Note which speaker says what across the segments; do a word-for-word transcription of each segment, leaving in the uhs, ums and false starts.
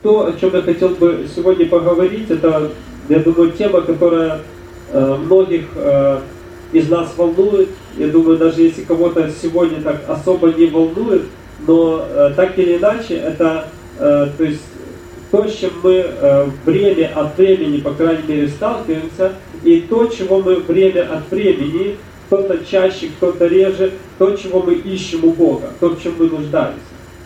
Speaker 1: то, о чем я хотел бы сегодня поговорить, это, я думаю, тема, которая э, многих э, из нас волнует. Я думаю, даже если кого-то сегодня так особо не волнует, но э, так или иначе, это э, то есть, то, с чем мы э, время от времени, по крайней мере, сталкиваемся, и то, чего мы время от времени, кто-то чаще, кто-то реже, то, чего мы ищем у Бога, то, в чем мы нуждаемся.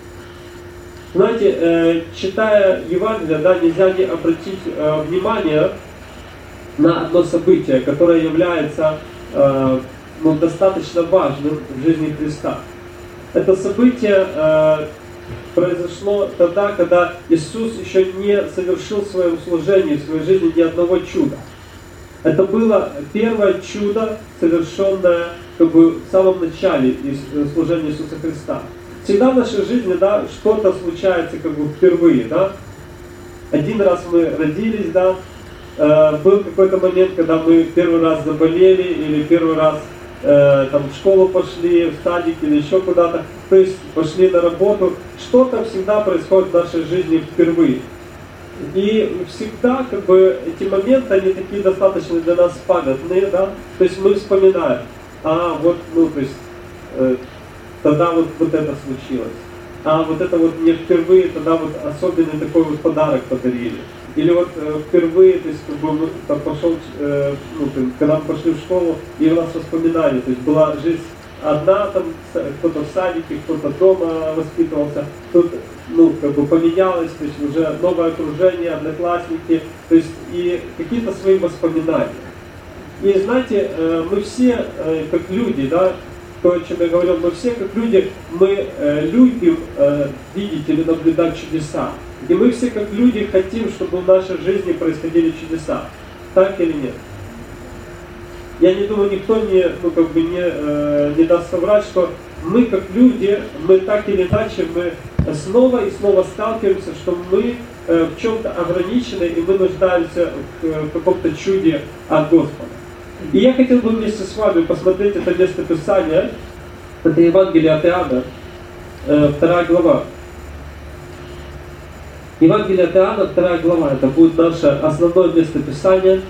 Speaker 1: Знаете, э, читая Евангелие, да, нельзя не обратить э, внимание на одно событие, которое является э, ну, достаточно важным в жизни Христа. Это событие э, произошло тогда, когда Иисус еще не совершил в своем служении, в своей жизни ни одного чуда. Это было первое чудо, совершенное как бы в самом начале служения Иисуса Христа. Всегда в нашей жизни, да, что-то случается как бы впервые, да. Один раз мы родились, да, э, был какой-то момент, когда мы первый раз заболели или первый раз э, там в школу пошли, в садик или еще куда-то, то есть пошли на работу. Что-то всегда происходит в нашей жизни впервые. И всегда как бы эти моменты, они такие достаточно для нас памятные, да, то есть мы вспоминаем, а вот, ну, то есть э, тогда вот, вот это случилось, а вот это вот мне впервые тогда вот особенный такой вот подарок подарили. Или вот э, впервые, то есть как бы мы там пошел, э, ну, когда мы пошли в школу, и у нас воспоминания, то есть была жизнь одна, там кто-то в садике, кто-то дома воспитывался, тут ну, как бы поменялось, то есть уже новое окружение, одноклассники, то есть и какие-то свои воспоминания. И знаете, э, мы все, э, как люди, да, то, о чем я говорил, мы все, как люди, мы э, любим э, видеть или наблюдать чудеса. И мы все, как люди, хотим, чтобы в нашей жизни происходили чудеса. Так или нет? Я не думаю, никто не, ну, как бы не, э, не даст соврать, что мы, как люди, мы так или иначе, мы снова и снова сталкиваемся, что мы э, в чем-то ограничены, и мы нуждаемся в, в каком-то чуде от Господа. И я хотел бы вместе с вами посмотреть это место Писания. Это Евангелие от Иоанна, э, вторая глава. Евангелие от Иоанна, вторая глава. Это будет наше основное место Писания.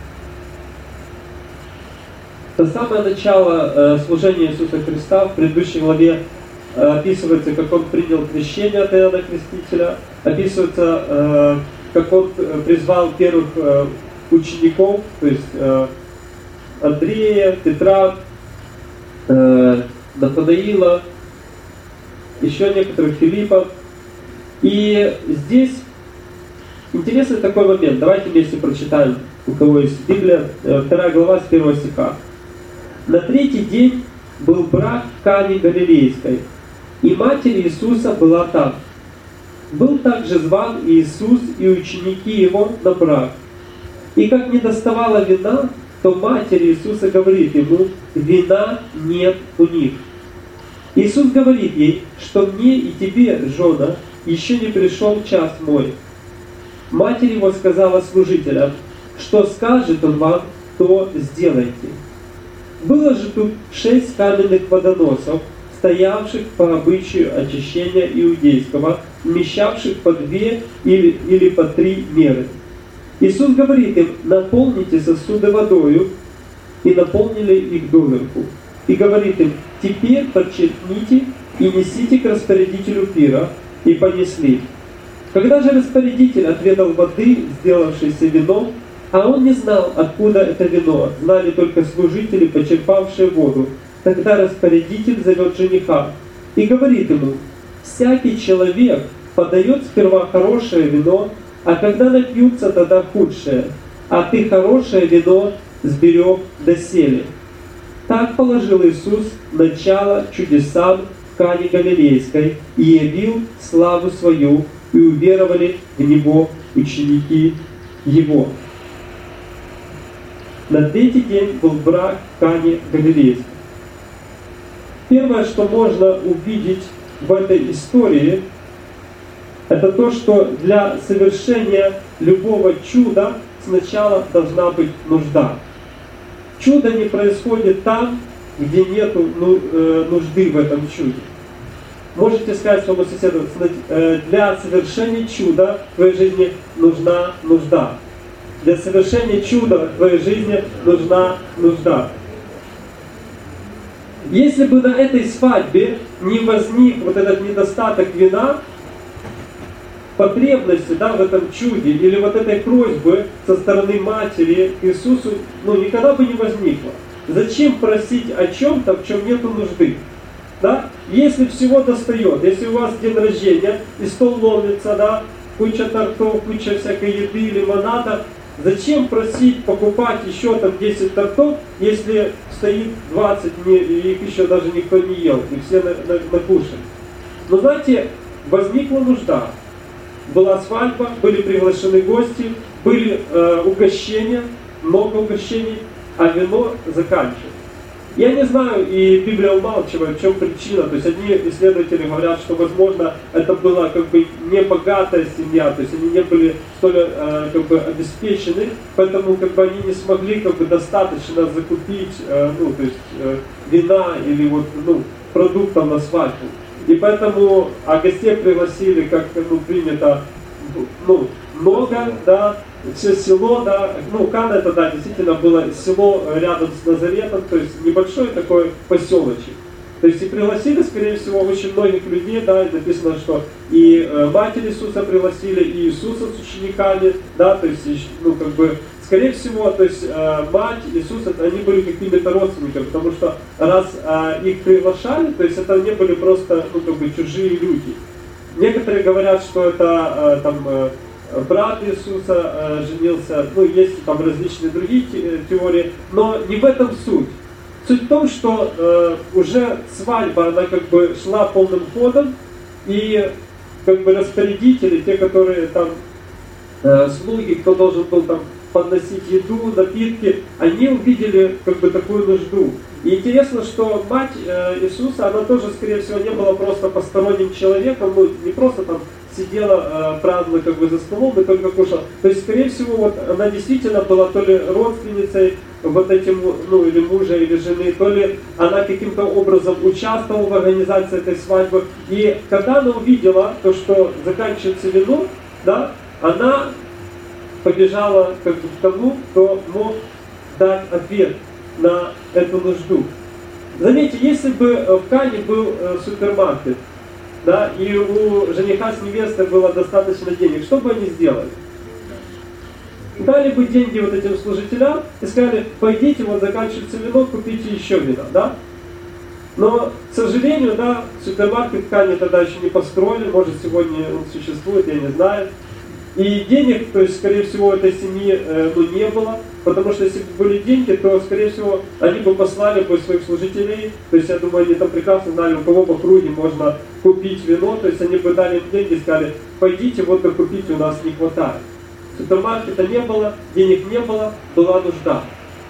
Speaker 1: Это самое начало э, служения Иисуса Христа. В предыдущей главе э, описывается, как Он принял крещение от Иоанна Крестителя. Описывается, э, как Он призвал первых э, учеников, то есть э, Андрея, Петра, э, Нафанаила, еще некоторых, Филиппа. И здесь интересный такой момент. Давайте вместе прочитаем, у кого есть Библия, вторая глава с первого стиха. На третий день был брак в Кане Галилейской, и матерь Иисуса была там. Был также зван Иисус и ученики Его на брак. И как не доставало вина, то матерь Иисуса говорит Ему: вина нет у них. Иисус говорит ей, что мне и тебе, жена, еще не пришел час мой. Матерь Его сказала служителям: что скажет Он вам, то сделайте. Было же тут шесть каменных водоносов, стоявших по обычаю очищения иудейского, вмещавших по две или, или по три меры. Иисус говорит им: наполните сосуды водою, и наполнили их доверху. И говорит им: теперь подчеркните и несите к распорядителю пира. И понесли. Когда же распорядитель отведал воды, сделавшейся вином, а он не знал, откуда это вино, знали только служители, почерпавшие воду, тогда распорядитель зовет жениха и говорит ему: всякий человек подает сперва хорошее вино, а когда напьются, тогда худшее, а ты хорошее вино сберег доселе. Так положил Иисус начало чудесам в Кане Галилейской и явил славу свою, и уверовали в Него ученики Его. На третий день был брак в Кане Галилейской. Первое, что можно увидеть в этой истории, это то, что для совершения любого чуда сначала должна быть нужда. Чудо не происходит там, где нет нужды в этом чуде. можете сказать своему соседу, для совершения чуда в твоей жизни нужна нужда. Для совершения чуда в твоей жизни нужна нужда. Если бы на этой свадьбе не возник вот этот недостаток вина, потребности, да, в этом чуде, или вот этой просьбы со стороны матери к Иисусу, ну, никогда бы не возникло. Зачем просить о чем-то, в чем нету нужды? Да? Если всего достает, если у вас день рождения, и стол ломится, да, куча тортов, куча всякой еды, лимонада, зачем просить покупать еще там десять тортов, если стоит двадцать, и их еще даже никто не ел, и все накушали? Но знаете, возникла нужда. Была свадьба, были приглашены гости, были э, угощения, много угощений, а вино заканчивалось. Я не знаю, и Библия умалчивает, в чем причина. То есть одни исследователи говорят, что, возможно, это была как бы не богатая семья, то есть они не были столь э, как бы обеспечены, поэтому как бы они не смогли как бы достаточно закупить э, ну, то есть, э, вина или вот, ну, продуктов на свадьбу. И поэтому, а гостей пригласили, как ну, принято, ну, много, да, все село, да, ну, Кана это, да, действительно было село рядом с Назаретом, то есть небольшой такой поселочек. То есть и пригласили, скорее всего, очень многих людей, да, и написано, что и э, Матерь Иисуса пригласили, и Иисуса с учениками, да, то есть, ну, как бы, скорее всего, то есть э, мать, Иисус, это, они были какими-то родственниками, потому что раз э, их приглашали, то есть это не были просто, ну, как бы, чужие люди. Некоторые говорят, что это э, там э, брат Иисуса э, женился, ну, есть там различные другие теории, но не в этом суть. Суть в том, что э, уже свадьба, она как бы шла полным ходом, и как бы распорядители, те, которые там, э, слуги, кто должен был там подносить еду, напитки, они увидели как бы такую нужду. И интересно, что мать э, Иисуса, она тоже, скорее всего, не была просто посторонним человеком, ну, не просто там сидела э, праздно как бы за столом и только кушала. То есть, скорее всего, вот она действительно была то ли родственницей вот этим, ну, или мужа, или жены, то ли она каким-то образом участвовала в организации этой свадьбы. И когда она увидела то, что заканчивается вино, да, она побежала как бы к тому, кто мог дать ответ на эту нужду. Заметьте, если бы в Кане был э, супермаркет, да, и у жениха с невестой было достаточно денег, что бы они сделали? Дали бы деньги вот этим служителям и сказали, пойдите, вот заканчивается вино, купите еще вина, да? Но, к сожалению, да, супермаркет в Кане тогда еще не построили, может сегодня он существует, я не знаю. И денег, то есть, скорее всего, у этой семьи э, ну, не было, потому что если бы были деньги, то, скорее всего, они бы послали бы своих служителей, то есть, я думаю, они там прекрасно знали, у кого в округе можно купить вино, то есть, они бы дали им деньги и сказали, пойдите, вот докупите, у нас не хватает. Супермаркета не было, денег не было, была нужда.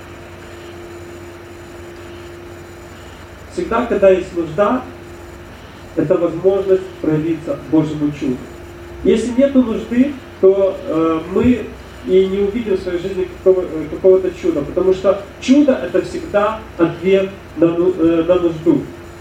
Speaker 1: Всегда, когда есть нужда, это возможность проявиться Божьему чуду. Если нет нужды, то э, мы и не увидим в своей жизни какого, какого-то чуда, потому что чудо это всегда ответ на, э, на нужду.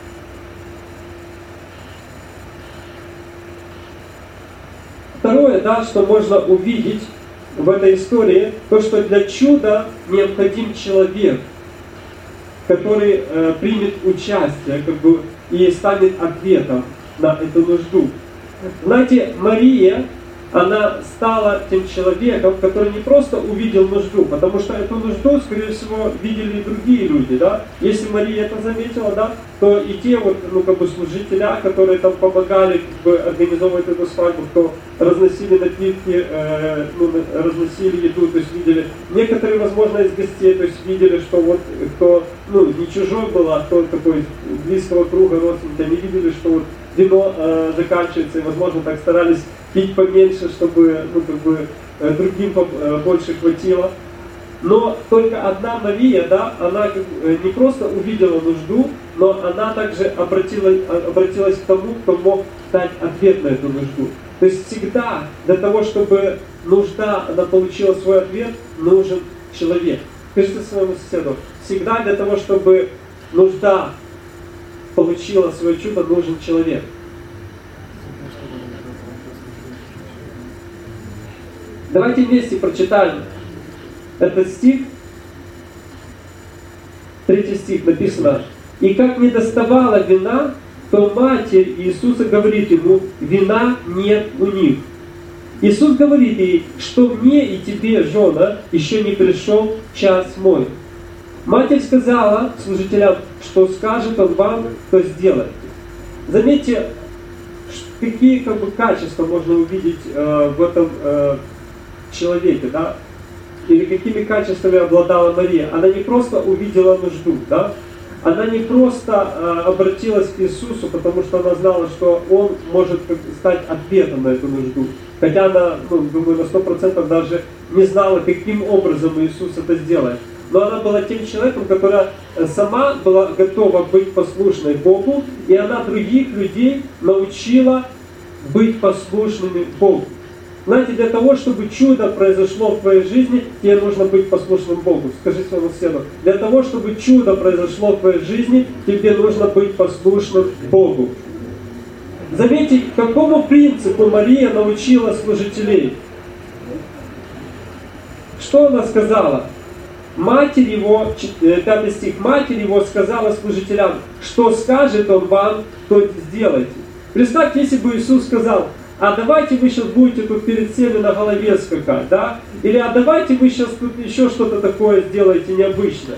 Speaker 1: Второе, да, что можно увидеть в этой истории, то, что для чуда необходим человек, который э, примет участие, как бы, и станет ответом на эту нужду. Знаете, Мария, она стала тем человеком, который не просто увидел нужду, потому что эту нужду, скорее всего, видели и другие люди, да. Если Мария это заметила, да, то и те вот, ну, как бы служителя, которые там помогали, как бы, организовывать эту свадьбу, кто разносили напитки, э, ну, разносили еду, то есть видели. Некоторые, возможно, из гостей, то есть видели, что вот кто, ну, не чужой был, а кто такой близкого круга родственника, они видели, что вот вино э, заканчивается, и, возможно, так старались пить поменьше, чтобы, ну, как бы, э, другим э, больше хватило. Но только одна Мария, да, она как, э, не просто увидела нужду, но она также обратилась, обратилась к тому, кто мог дать ответ на эту нужду. То есть всегда для того, чтобы нужда, она получила свой ответ, нужен человек. Скажите своему соседу, всегда для того, чтобы нужда получила свое чудо, нужен человек. Давайте вместе прочитаем этот стих. Третий стих написано: «И как не доставало вина, то матерь Иисуса говорит ему: вина нет у них». Иисус говорит ей: что мне и тебе, жена, еще не пришел час мой. Матерь сказала служителям: что скажет он вам, то сделайте. Заметьте, какие как бы качества можно увидеть э, в этом э, человеке, да? Или какими качествами обладала Мария. Она не просто увидела нужду, да? Она не просто э, обратилась к Иисусу, потому что она знала, что Он может стать ответом на эту нужду. Хотя она, ну, думаю, на сто процентов даже не знала, каким образом Иисус это сделает. Но она была тем человеком, которая сама была готова быть послушной Богу, и она других людей научила быть послушными Богу. Знаете, для того, чтобы чудо произошло в твоей жизни, тебе нужно быть послушным Богу. Скажи своему соседу: для того, чтобы чудо произошло в твоей жизни, тебе нужно быть послушным Богу. Заметьте, какому принципу Мария научила служителей. Что она сказала? Матерь его, пятый стих, матерь его сказала служителям: что скажет он вам, то сделайте. Представьте, если бы Иисус сказал: а давайте вы сейчас будете тут перед всеми на голове скакать, да? Или а давайте вы сейчас тут еще что-то такое сделаете необычное.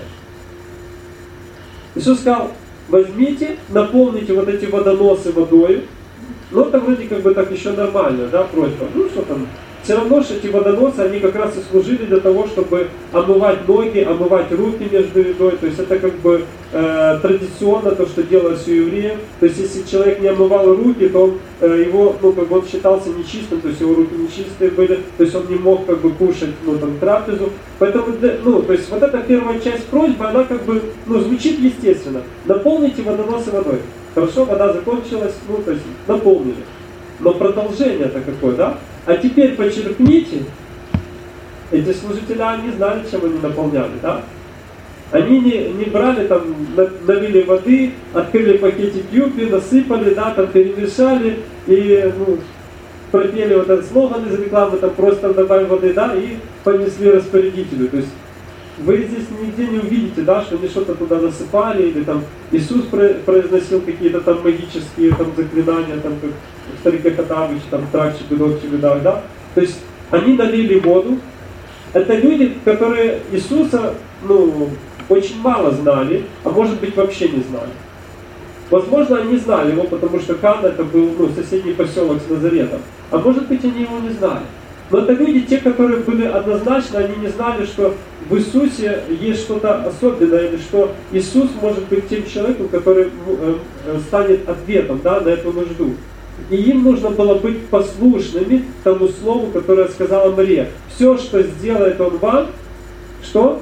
Speaker 1: Иисус сказал: возьмите, наполните вот эти водоносы водой. Ну это вроде как бы так еще нормально, да, просьба. Ну что там, все равно что эти водоносы, они как раз и служили для того, чтобы омывать ноги, омывать руки между едой. То есть это как бы э, традиционно то, что делалось у евреев. То есть если человек не омывал руки, то он, э, его, ну, как бы он считался нечистым, то есть его руки нечистые были, то есть он не мог как бы кушать, ну, там, трапезу. Поэтому, ну, то есть вот эта первая часть просьбы, она как бы, ну, звучит естественно. Наполните водоносы водой. Хорошо, вода закончилась, ну, то есть наполнили. Но продолжение-то какое, да? А теперь почерпните. Эти служители, они знали, чем они наполняли, да? Они не, не брали, там, налили воды, открыли пакетик юпи, насыпали, да, там, перемешали и, ну, пропели вот этот слоган из рекламы, там, просто добавили воды, да, и понесли распорядителю. То есть вы здесь нигде не увидите, да, что они что-то туда насыпали, или там Иисус произносил какие-то там магические там заклинания, там, как в Старике Хатабыч, там, тракчи, бедовчи, бедах, да. То есть они налили воду. Это люди, которые Иисуса, ну, очень мало знали, а может быть вообще не знали. Возможно, они знали его, потому что Кана это был, ну, соседний поселок с Назаретом. А может быть, они его не знали. Но это люди, те, которые были однозначно, они не знали, что в Иисусе есть что-то особенное, или что Иисус может быть тем человеком, который станет ответом, да, на эту нужду. И им нужно было быть послушными тому слову, которое сказала Мария. Все, что сделает Он вам, что?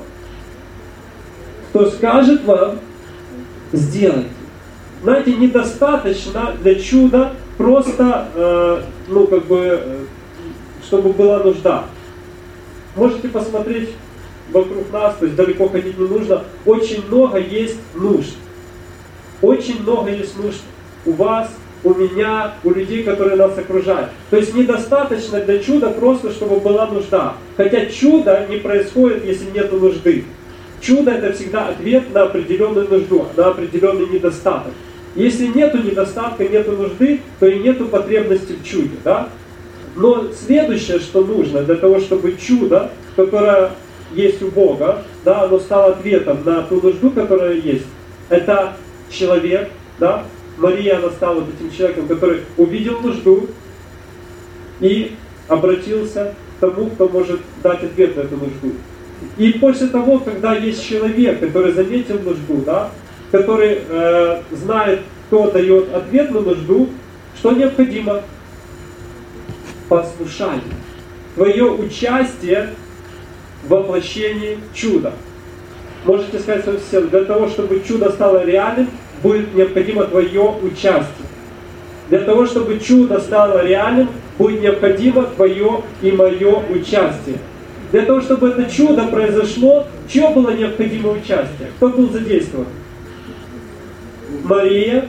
Speaker 1: Кто скажет вам, сделайте. Знаете, недостаточно для чуда просто, э, ну, как бы, чтобы была нужда. Можете посмотреть вокруг нас, то есть далеко ходить не нужно. Очень много есть нужд. Очень много есть нужд у вас, у меня, у людей, которые нас окружают. То есть недостаточно для чуда просто, чтобы была нужда. Хотя чудо не происходит, если нет нужды. Чудо это всегда ответ на определенную нужду, на определенный недостаток. Если нету недостатка, нету нужды, то и нету потребности в чуде, да? Но следующее, что нужно для того, чтобы чудо, которое есть у Бога, да, оно стало ответом на ту нужду, которая есть, это человек, да? Мария, она стала этим человеком, который увидел нужду и обратился к тому, кто может дать ответ на эту нужду. И после того, когда есть человек, который заметил нужду, да, который э, знает, кто дает ответ на нужду, что необходимо? Послушание. Твое участие в воплощении чуда. Можете сказать своим соседу: для того, чтобы чудо стало реальным, будет необходимо твое участие. Для того, чтобы чудо стало реальным, будет необходимо твое и мое участие. Для того, чтобы это чудо произошло, чье было необходимо участие? Кто был задействован? Мария,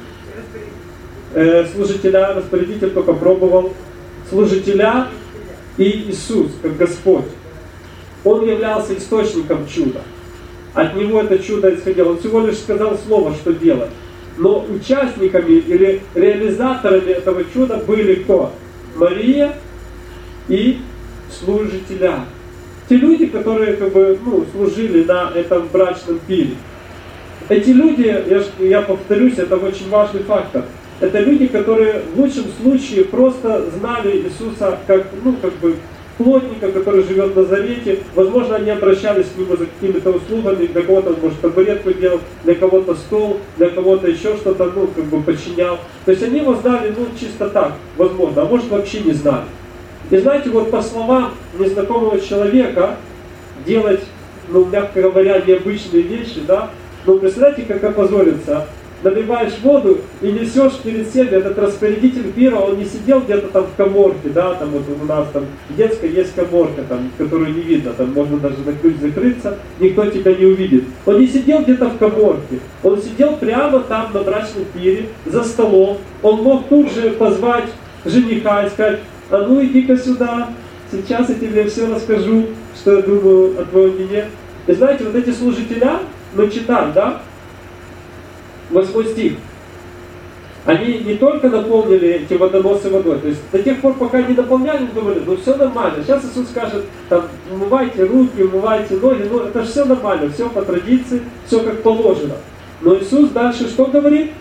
Speaker 1: э, служителя, распорядитель только пробовал, служителя И Иисус, как Господь, Он являлся источником чуда. От Него это чудо исходило. Он всего лишь сказал слово, что делать. Но участниками или реализаторами этого чуда были кто? Мария и служителя. Те люди, которые как бы, ну, служили на этом брачном пире. Эти люди, я, я повторюсь, это очень важный фактор. Это люди, которые в лучшем случае просто знали Иисуса как, ну, как бы плотника, который живет в Назарете. Возможно, они обращались к Нему за какими-то услугами. Для кого-то он, может, табуретку делал, для кого-то стол, для кого-то еще что-то, ну, как бы подчинял. То есть они его знали, ну, чисто так, возможно, а может, вообще не знали. И знаете, вот по словам незнакомого человека делать, ну, мягко говоря, необычные вещи, да, ну, представляете, как опозориться. Наливаешь воду и несешь перед себе. Этот распорядитель пира, он не сидел где-то там в каморке, да, там вот у нас там детская есть каморка, там, которую не видно, там можно даже на ключ закрыться, никто тебя не увидит. Он не сидел где-то в каморке, он сидел прямо там на брачном пире, за столом. Он мог тут же позвать жениха и сказать: а ну иди-ка сюда, сейчас я тебе все расскажу, что я думаю о твоем вине. И знаете, вот эти служителя, мы читаем, да, восьмой стих, они не только наполнили эти водоносы водой, то есть до тех пор, пока они наполняли, думали, ну все нормально. Сейчас Иисус скажет, там, умывайте руки, умывайте ноги, ну это же все нормально, все по традиции, все как положено. Но Иисус дальше что говорит?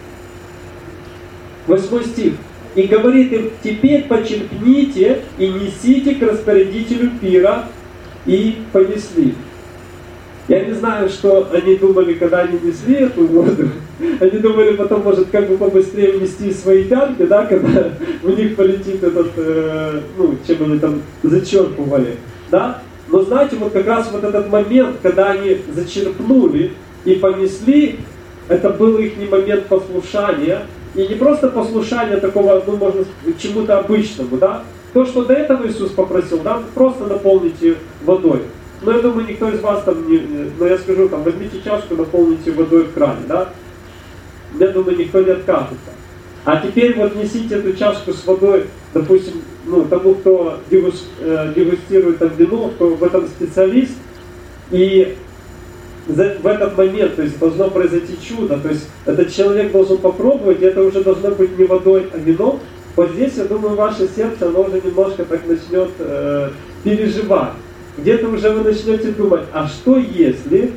Speaker 1: Восьмой стих. И говорит им: теперь почерпните и несите к распорядителю пира, и понесли. Я не знаю, что они думали, когда они несли эту воду. Они думали потом, может, как бы побыстрее внести свои пятки, да, когда в них полетит этот, э, ну, чем они там зачерпывали, да. Но знаете, вот как раз вот этот момент, когда они зачерпнули и понесли, это был их момент послушания. И не просто послушание такого, ну, можно сказать, чему-то обычному, да. То, что до этого Иисус попросил, да, просто наполните водой. Но я думаю, никто из вас там не... Но я скажу, там, возьмите чашку, наполните водой в кране, да? Я думаю, никто не откажется. А теперь вот несите эту чашку с водой, допустим, ну, тому, кто дегус, э, дегустирует там вино, кто в этом специалист, и за, в этот момент, то есть, должно произойти чудо, то есть, этот человек должен попробовать, и это уже должно быть не водой, а вином. Вот здесь, я думаю, ваше сердце, оно уже немножко так начнет э, переживать. Где-то уже вы начнете думать, а что если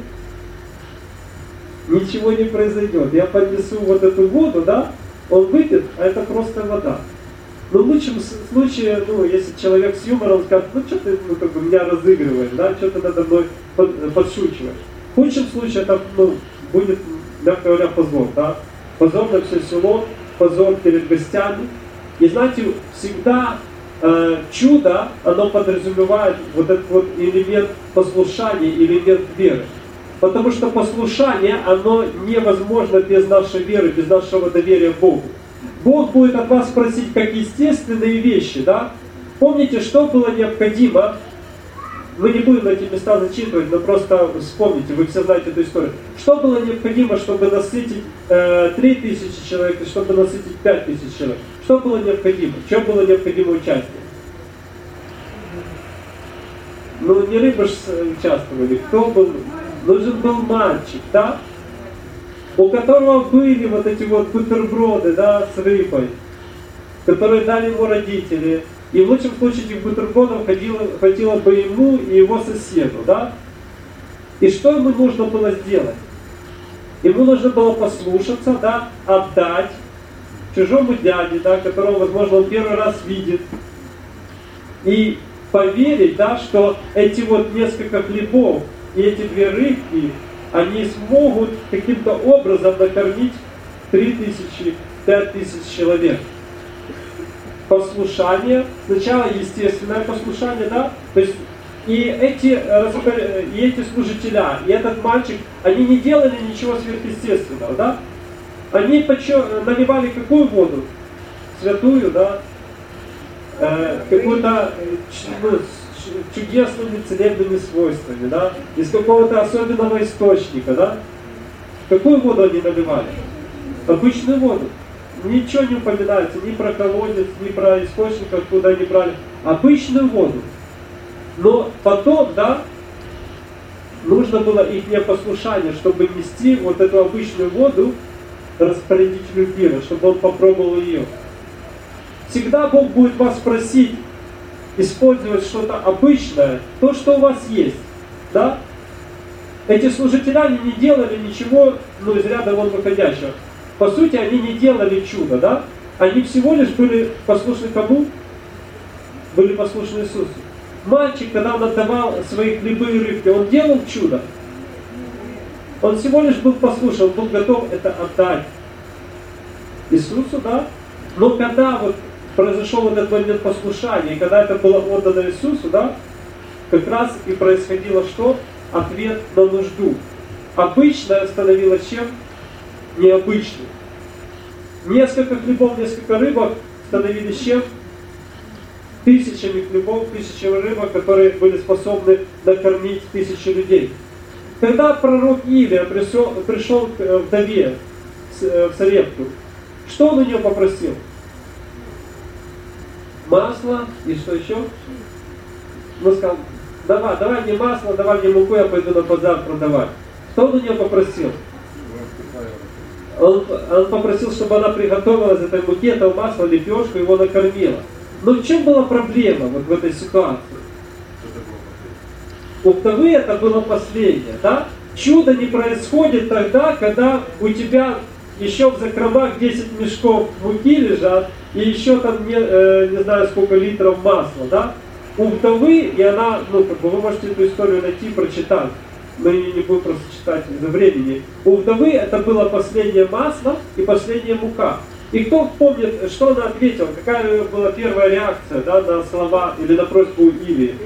Speaker 1: ничего не произойдет? Я поднесу вот эту воду, да, он выпьет, а это просто вода. Но в лучшем случае, ну, если человек с юмором скажет, ну что ты, ну, как бы меня разыгрываешь, да, что ты надо мной под, подшучиваешь. В худшем случае это, ну, будет, мягко говоря, позор, да. Позор на все село, позор перед гостями. И знаете, всегда чудо, оно подразумевает вот этот вот элемент послушания, элемент веры. Потому что послушание, оно невозможно без нашей веры, без нашего доверия Богу. Бог будет от вас просить как естественные вещи, да? Помните, что было необходимо? Мы не будем эти места зачитывать, но просто вспомните, вы все знаете эту историю. Что было необходимо, чтобы насытить э, три тысячи человек, и чтобы насытить пять тысяч человек? Что было необходимо? В чем было необходимо участие? Ну, не рыбы же участвовали. Кто был? Нужен был мальчик, да? У которого были вот эти вот бутерброды, да, с рыбой, которые дали ему родители. И в лучшем случае этих бутербродов хватило, хватило бы ему и его соседу, да? И что ему нужно было сделать? Ему нужно было послушаться, да, отдать чужому дяде, да, которого, возможно, он первый раз видит. И поверить, да, что эти вот несколько хлебов и эти две рыбки, они смогут каким-то образом накормить три тысячи, пять тысяч человек. Послушание, сначала естественное послушание, да, то есть и эти, и эти служителя, и этот мальчик, они не делали ничего сверхъестественного, да, они почё, наливали какую воду? Святую, да, э, какую-то ну, чудесными целебными свойствами, да, из какого-то особенного источника, да. Какую воду они наливали? Обычную воду. Ничего не упоминается ни про колодец, ни про источник, откуда они брали. обычную воду. Но потом, да, нужно было их непослушание, чтобы нести вот эту обычную воду распорядителю пира, чтобы он попробовал ее. Всегда Бог будет вас просить использовать что-то обычное, то, что у вас есть. Да? Эти служители, они не делали ничего, ну, из ряда вон выходящего. По сути, они не делали чудо, да? Они всего лишь были послушны кому? Были послушны Иисусу. Мальчик, когда он отдавал свои хлебы и рыбки, он делал чудо. Он всего лишь был послушен, он был готов это отдать Иисусу, да? Но когда вот произошел этот момент послушания, и когда это было отдано Иисусу, да, как раз и происходило что? Ответ на нужду. Обычное становилось чем? Необычным. Несколько хлебов, несколько рыбок становились чем? Тысячами хлебов, тысячами рыбок, которые были способны накормить тысячи людей. Когда пророк Илия пришел, пришел к вдове в Сарепту, что он у нее попросил? Масло и что еще? Он сказал, давай, давай мне масло, давай мне муку, я пойду на базар продавать. Что он у нее попросил? Он, он попросил, чтобы она приготовила из этой муки, этого масла, лепешку, его накормила. Но в чем была проблема вот в этой ситуации? У вдовы это было последнее, да? Чудо не происходит тогда, когда у тебя еще в закромах десять мешков муки лежат, и еще там не, э, не знаю сколько литров масла, да? У вдовы, и она, ну, как бы вы можете эту историю найти, прочитать, мы ее не будем просто читать из-за времени. У вдовы это было последнее масло и последняя мука. И кто помнит, что она ответила, какая была первая реакция, да, на слова или на просьбу Илии?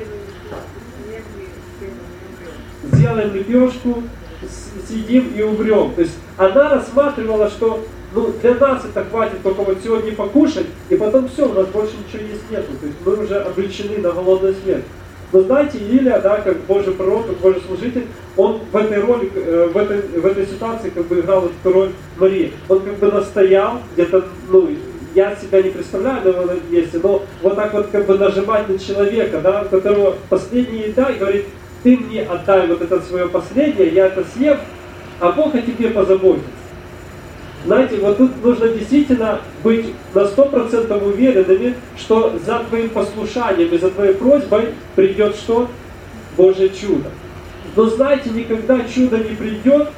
Speaker 1: Сделаем лепешку, съедим и умрем. То есть она рассматривала, что ну, для нас это хватит только вот сегодня покушать, и потом все, у нас больше ничего есть нету. То есть мы уже обречены на голодный смерть. Но знаете, Илия, да, как Божий пророк, как Божий служитель, он в этой роли, в этой, в этой ситуации как бы играл эту роль Марии. Он как бы настоял, где-то, ну, я себя не представляю на его месте, но вот так вот как бы нажимать на человека, да, у которого последняя еда, и говорит, ты мне отдай вот это свое последнее, я это съем, а Бог о тебе позаботится. Знаете, вот тут нужно действительно быть на сто процентов уверенными, что за твоим послушанием и за твоей просьбой придет что? Божье чудо. Но знаете, никогда чудо не придет,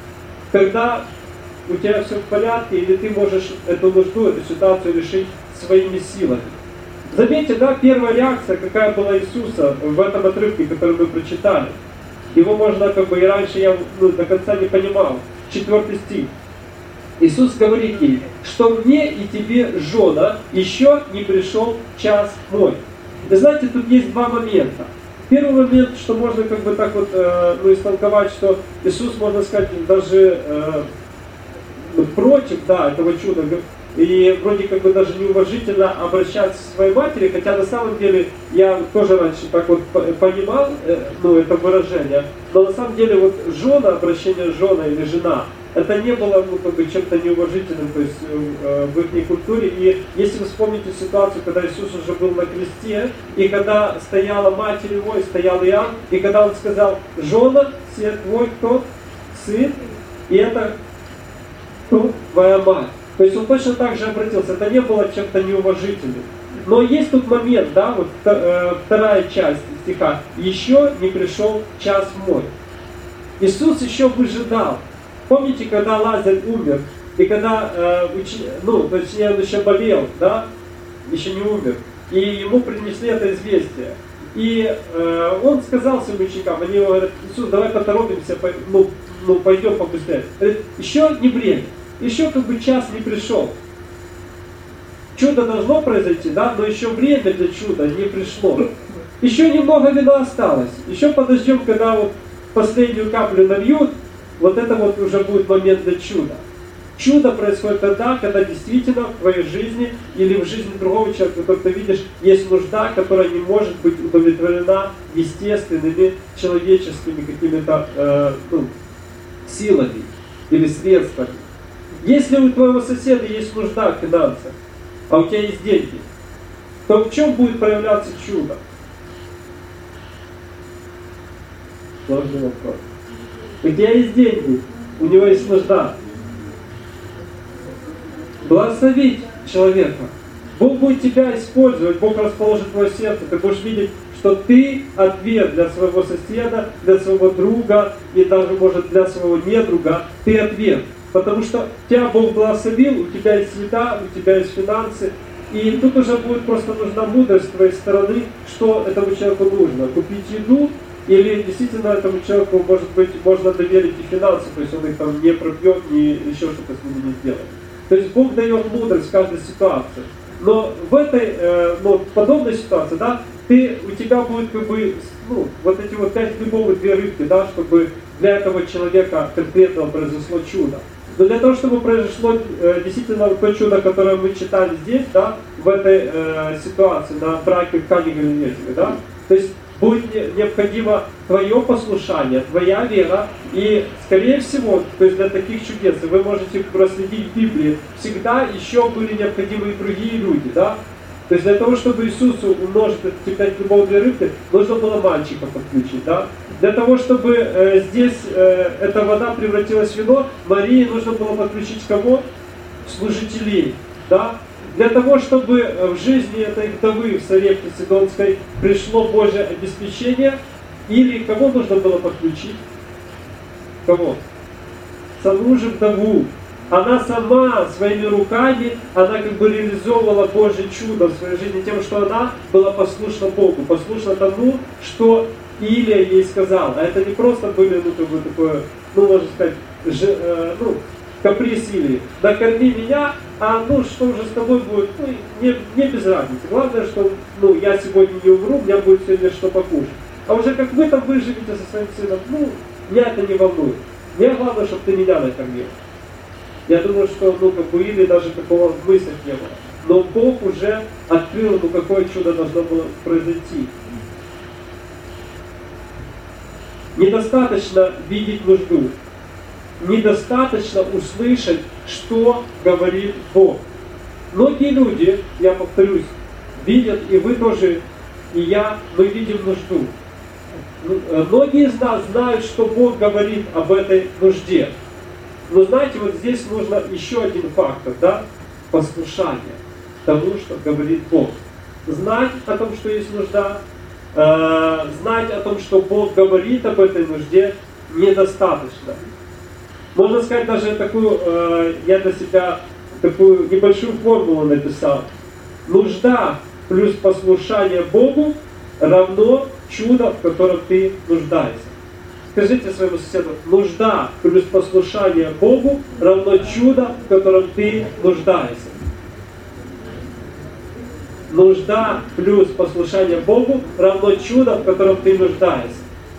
Speaker 1: когда у тебя все в порядке, или ты можешь эту нужду, эту ситуацию решить своими силами. Заметьте, да, первая реакция, какая была Иисуса в этом отрывке, который мы прочитали. Его можно как бы и раньше я ну, до конца не понимал. Четвертый стих. Иисус говорит ей, что мне и тебе, жена, еще не пришел час мой. Вы знаете, тут есть два момента. Первый момент, что можно как бы так вот э, ну, истолковать, что Иисус, можно сказать, даже э, против, да, этого чуда, и вроде как бы даже неуважительно обращаться к своей матери, хотя на самом деле я тоже раньше так вот понимал, э, ну, это выражение, но на самом деле вот жена, обращение жена или жена, это не было ну, как бы чем-то неуважительным, то есть э, в их культуре. И если вы вспомните ситуацию, когда Иисус уже был на кресте, и когда стояла матерь его, и стоял Иоанн, и когда он сказал, жена, все твой кто? Сын, и это кто? Твоя мать. То есть он точно так же обратился, это не было чем-то неуважительным. Но есть тут момент, да, вот вторая часть стиха, еще не пришел час мой. Иисус еще выжидал. Помните, когда Лазарь умер, и когда, э, учи, ну, то есть он еще болел, да, еще не умер, и ему принесли это известие. И э, он сказал своим ученикам, они говорят, Иисус, давай поторопимся, по, ну, ну, пойдем побыстрее. Говорит, еще не время, еще как бы час не пришел. Чудо должно произойти, да, но еще время для чуда не пришло. Еще немного вина осталось, еще подождем, когда вот последнюю каплю нальют, вот это вот уже будет момент для чуда. Чудо происходит тогда, когда действительно в твоей жизни или в жизни другого человека, который ты видишь, есть нужда, которая не может быть удовлетворена естественными, человеческими какими-то э, ну, силами или средствами. Если у твоего соседа есть нужда в финансах, а у тебя есть деньги, то в чем будет проявляться чудо? Сложный вопрос. У тебя есть деньги, у него есть нужда. Благословить человека. Бог будет тебя использовать, Бог расположит твое сердце, ты будешь видеть, что ты ответ для своего соседа, для своего друга и даже, может, для своего недруга, ты ответ. Потому что тебя Бог благословил, у тебя есть еда, у тебя есть финансы, и тут уже будет просто нужна мудрость с твоей стороны, что этому человеку нужно. Купить еду, или действительно этому человеку, может быть, можно доверить и финансы, то есть он их там не пропьет, ни еще что-то с ними не сделает. То есть Бог дает мудрость в каждой ситуации. Но в этой, э, ну, подобной ситуации, да, ты, у тебя будет как бы, ну, вот эти вот пять хлебов и две рыбки, да, чтобы для этого человека конкретного произошло чудо. Но для того, чтобы произошло э, действительно то чудо, которое мы читали здесь, да, в этой э, ситуации, на браке в Кане Галилейской, да, то есть будет необходимо твое послушание, твоя вера, и, скорее всего, то есть для таких чудес, и вы можете проследить в Библии, всегда еще были необходимы и другие люди, да? То есть для того, чтобы Иисусу умножить эти пять хлебов две рыбки, нужно было мальчика подключить, да? Для того, чтобы э, здесь э, эта вода превратилась в вино, Марии нужно было подключить кого? Служителей, да? Для того, чтобы в жизни этой вдовы в Сарепте Сидонской пришло Божье обеспечение, или кого нужно было подключить? Кого? Саму же вдову. Она сама своими руками, она как бы реализовывала Божье чудо в своей жизни тем, что она была послушна Богу, послушна тому, что Илия ей сказал. А это не просто были, ну, как бы такое, ну, можно сказать, ж, э, ну, каприз Илии. Накорми меня, а ну что уже с тобой будет, ну, не, не без разницы. Главное, что ну, я сегодня не умру, у меня будет сегодня что покушать. А уже как вы там выживете со своим сыном, ну, меня это не волнует. Мне главное, чтобы ты меня накормил. Я думаю, что ну, как бы Илии даже такого в мыслях не было. Но Бог уже открыл ему, какое чудо должно было произойти. Недостаточно видеть нужду. Недостаточно услышать, что говорит Бог. Многие люди, я повторюсь, видят, и вы тоже, и я, мы видим нужду. Многие из нас знают, что Бог говорит об этой нужде. Но знаете, вот здесь нужно еще один фактор, да? Послушание тому, что говорит Бог. Знать о том, что есть нужда, э, знать о том, что Бог говорит об этой нужде, недостаточно. Можно сказать, даже такую, э, я для себя такую небольшую формулу написал. Нужда плюс послушание Богу равно чудо, в котором ты нуждаешься. Скажите своему соседу, нужда плюс послушание Богу равно чудо, в котором ты нуждаешься. Нужда плюс послушание Богу равно чудо, в котором ты нуждаешься.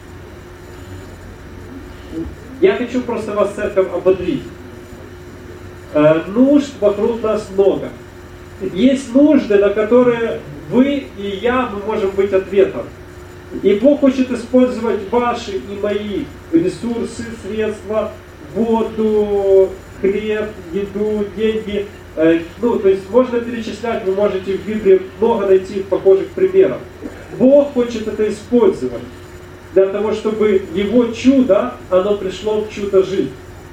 Speaker 1: Я хочу просто вас, церковь, ободрить. Э, нужд вокруг нас много. Есть нужды, на которые вы и я, мы можем быть ответом. И Бог хочет использовать ваши и мои ресурсы, средства, воду, хлеб, еду, деньги. Э, ну, то есть можно перечислять, вы можете в Библии много найти похожих примеров. Бог хочет это использовать для того, чтобы Его чудо, оно пришло в чудо-жизнь.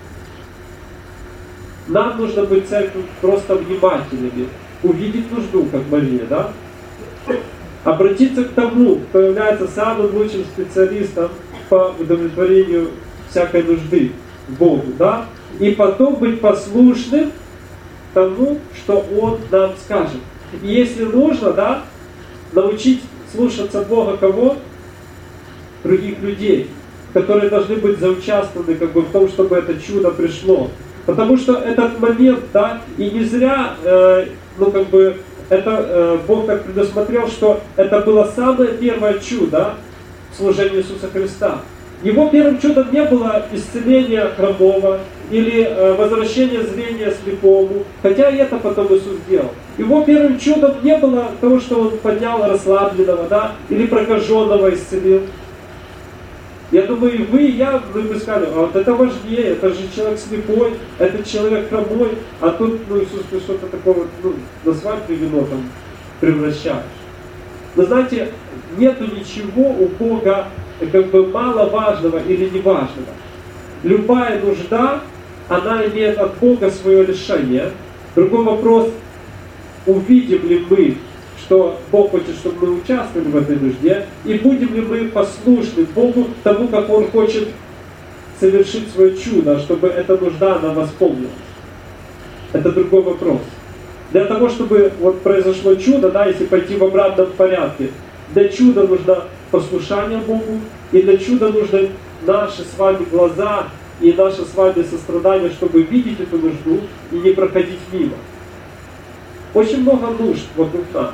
Speaker 1: Нам нужно быть, церковь, просто внимательными, увидеть нужду, как Мария, да? Обратиться к тому, кто является самым лучшим специалистом по удовлетворению всякой нужды в Богу, да? И потом быть послушным тому, что Он нам скажет. И если нужно, да, научить слушаться Бога кого? Других людей, которые должны быть заучаствованы как бы в том, чтобы это чудо пришло. Потому что этот момент, да, и не зря, э, ну как бы, это э, Бог так предусмотрел, что это было самое первое чудо в служении Иисуса Христа. Его первым чудом не было исцеление хромого или э, возвращение зрения слепому, хотя и это потом Иисус сделал. Его первым чудом не было того, что Он поднял расслабленного, да, или прокаженного исцелил. Я думаю, и вы, и я, мы бы сказали, а вот это важнее, это же человек слепой, это человек хромой, а тут, ну, Иисус что-то такое, ну, на свадьбе вино там превращаешь. Но знаете, нету ничего у Бога как бы маловажного или неважного. Любая нужда, она имеет от Бога свое решение. Другой вопрос, увидим ли мы, что Бог хочет, чтобы мы участвовали в этой нужде, и будем ли мы послушны Богу тому, как Он хочет совершить свое чудо, чтобы эта нужда, она восполнилась. Это другой вопрос. Для того, чтобы вот произошло чудо, да, если пойти в обратном порядке, для чуда нужно послушание Богу, и для чуда нужны наши с вами глаза и наше с вами сострадание, чтобы видеть эту нужду и не проходить мимо. Очень много нужд вокруг нас.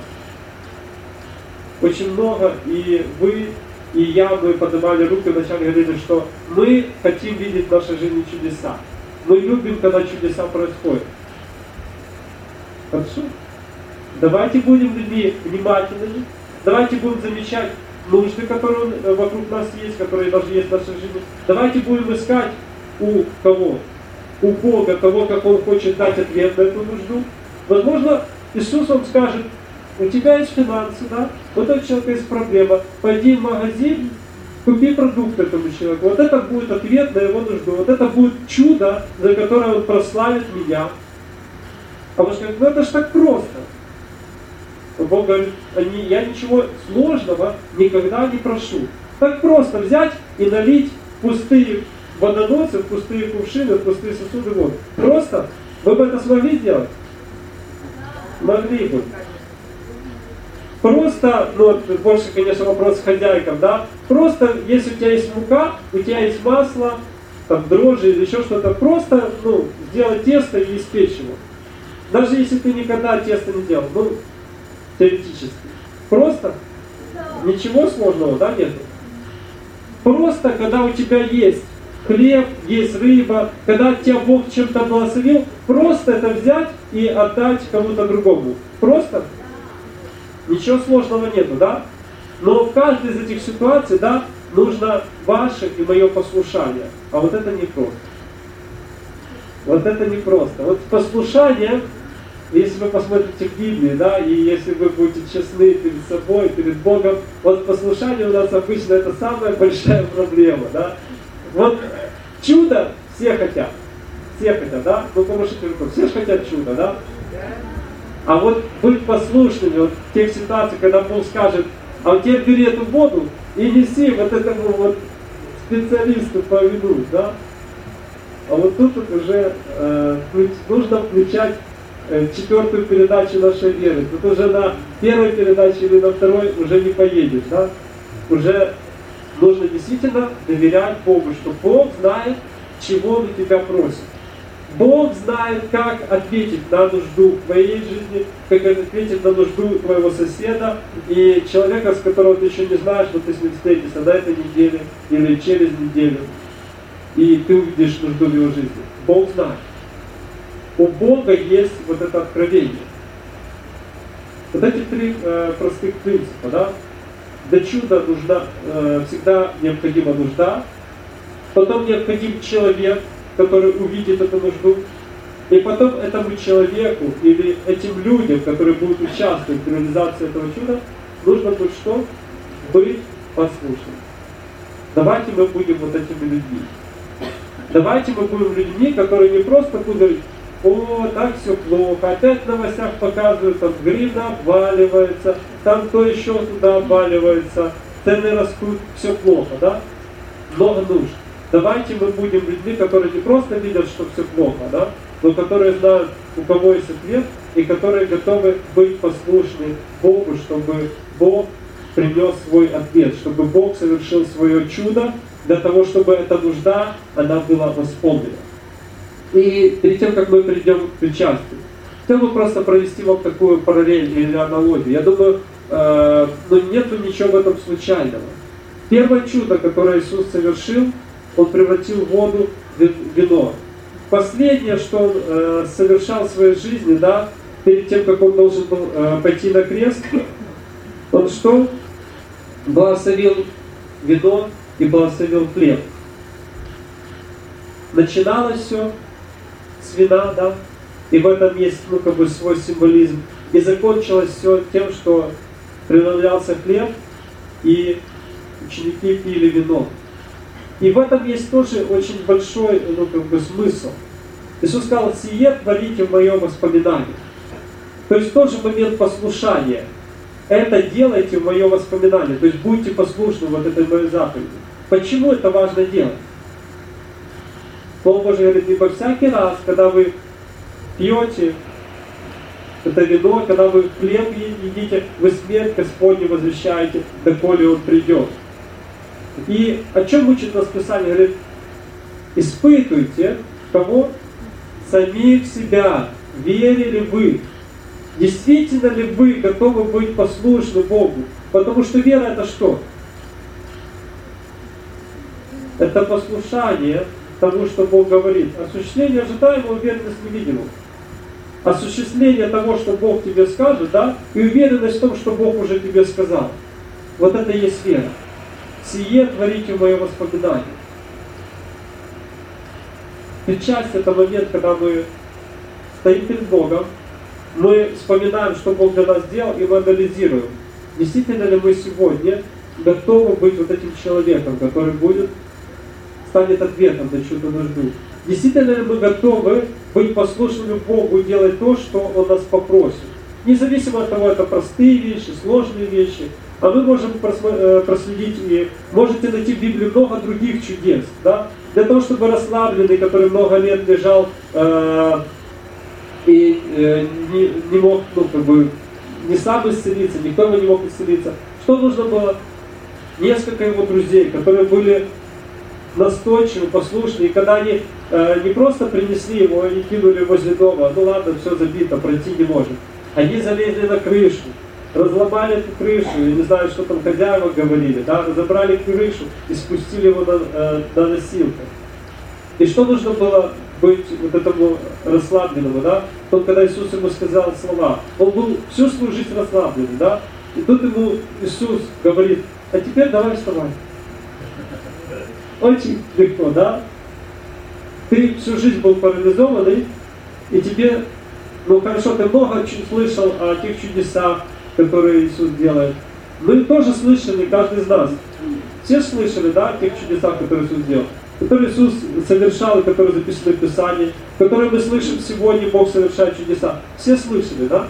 Speaker 1: Очень много, и вы, и я, мы поднимали руки, вначале говорили, что мы хотим видеть в нашей жизни чудеса. Мы любим, когда чудеса происходят. Хорошо? Давайте будем людьми внимательными, давайте будем замечать нужды, которые вокруг нас есть, которые даже есть в нашей жизни. Давайте будем искать у кого? У Бога, того, как Он хочет дать ответ на эту нужду. Возможно, Иисус вам скажет, у тебя есть финансы, да? Вот у человека есть проблема. Пойди в магазин, купи продукт этому человеку. Вот это будет ответ на его нужду. Вот это будет чудо, за которое Он прославит меня. А вы скажете, ну это ж так просто. Бог говорит, я ничего сложного никогда не прошу. Так просто взять и налить пустые водоносы, в пустые кувшины, в пустые сосуды воду. Просто. Вы бы это смогли сделать? Могли бы. Просто, ну больше, конечно, вопрос к хозяйкам, да? Просто, если у тебя есть мука, у тебя есть масло, там дрожжи или еще что-то, просто, ну, сделать тесто и испечь его. Даже если ты никогда тесто не делал, ну, теоретически. Просто? Ничего сложного, да, нет? Просто, когда у тебя есть хлеб, есть рыба, когда тебя Бог чем-то благословил, просто это взять и отдать кому-то другому. Просто? Ничего сложного нету, да? Но в каждой из этих ситуаций, да, нужно ваше и мое послушание. А вот это не просто. Вот это не просто. Вот послушание, если вы посмотрите в Библии, да, и если вы будете честны перед собой, перед Богом, вот послушание у нас обычно это самая большая проблема, да. Вот чудо все хотят. Все хотят, да? Ну, помашите рукой. Все же хотят чудо, да? А вот быть послушными, вот в тех ситуациях, когда Бог скажет, а теперь бери эту воду и неси вот этому вот специалисту по вину, да? А вот тут вот уже э, нужно включать э, четвертую передачу нашей веры. Тут уже на первой передаче или на второй уже не поедешь, да? Уже нужно действительно доверять Богу, что Бог знает, чего Он у тебя просит. Бог знает, как ответить на нужду в твоей жизни, как ответить на нужду твоего соседа и человека, с которого ты еще не знаешь, но ты с ним встретишься на этой неделе или через неделю. И ты увидишь нужду в его жизни. Бог знает. У Бога есть вот это откровение. Вот эти три э, простых принципа, да? Для чуда нужна, э, всегда необходима нужда, потом необходим человек, который увидит эту нужду, и потом этому человеку или этим людям, которые будут участвовать в реализации этого чуда, нужно будет что? Быть послушным. Давайте мы будем вот этими людьми. Давайте мы будем людьми, которые не просто будут говорить, о, так все плохо, опять в новостях показывают, там гривна обваливается, там то еще туда обваливается, цены растут, все плохо, да? Много нужд. Давайте мы будем людьми, которые не просто видят, что все плохо, да? Но которые знают, у кого есть ответ, и которые готовы быть послушны Богу, чтобы Бог принес свой ответ, чтобы Бог совершил свое чудо, для того, чтобы эта нужда, она была восполнена. И перед тем, как мы перейдем к причастию, хотел бы просто провести вам такую параллель или аналогию. Я думаю, э, ну, нету ничего в этом случайного. Первое чудо, которое Иисус совершил, Он превратил воду в вино. Последнее, что Он э, совершал в своей жизни, да, перед тем, как Он должен был э, пойти на крест, Он что? Благословил вино и благословил хлеб. Начиналось все с вина, да, и в этом есть, ну, как бы свой символизм. И закончилось все тем, что преломлялся хлеб, и ученики пили вино. И в этом есть тоже очень большой, ну, как бы, смысл. Иисус сказал: «Сие творите в моем воспоминании». То есть тоже момент послушания. Это делайте в моем воспоминании. То есть будьте послушны вот этой моей заповеди. Почему это важно делать? Слово Божие говорит: ибо всякий раз, когда вы пьете это вино, когда вы хлеб едите, вы смерть Господню возвещаете, доколе Он придет. И о чем учит нас Писание? Говорит: испытывайте кого? Самих себя. Верили вы? Действительно ли вы готовы быть послушны Богу? Потому что вера — это что? Это послушание тому, что Бог говорит. Осуществление ожидаемого, уверенность невидимого. Осуществление того, что Бог тебе скажет, да, и уверенность в том, что Бог уже тебе сказал. Вот это и есть вера. Сие творите в моем воспоминании. Печать — это момент, когда мы стоим перед Богом, мы вспоминаем, что Бог для нас сделал, и мы анализируем, действительно ли мы сегодня готовы быть вот этим человеком, который будет, станет ответом на чью-то нужду. Действительно ли мы готовы быть послушными Богу и делать то, что Он нас попросит. Независимо от того, это простые вещи, сложные вещи. А мы можем проследить, и можете найти в Библии много других чудес. Да? Для того, чтобы расслабленный, который много лет лежал э, и э, не, не мог, ну, как бы, не сам исцелиться, никто ему не мог исцелиться. Что нужно было? Несколько его друзей, которые были настойчивы, послушны, и когда они э, не просто принесли его и кинули возле дома: ну ладно, все забито, пройти не может. Они залезли на крышу, разломали эту крышу, я не знаю, что там хозяева говорили, да, разобрали крышу и спустили его на, э, на носилках. И что нужно было быть вот этому расслабленному, да? Тот, когда Иисус ему сказал слова, он был всю свою жизнь расслабленный, да? И тут ему Иисус говорит: а теперь давай вставай. Очень легко, да? Ты всю жизнь был парализованный, и тебе, ну хорошо, ты много слышал о тех чудесах, которые Иисус делает. Мы тоже слышали, каждый из нас. Все слышали, да, о тех чудесах, которые Иисус делал, которые Иисус совершал, и которые записаны в Писании, которые мы слышим сегодня, Бог совершает чудеса. Все слышали, да?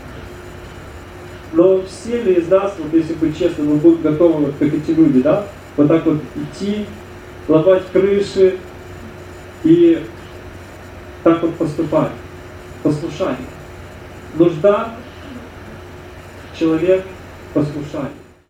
Speaker 1: Но все ли из нас, вот если быть честным, мы будем готовы, вот, как эти люди, да, вот так вот идти, ломать крыши и так вот поступать? Послушание. Нужда, человек, послушание.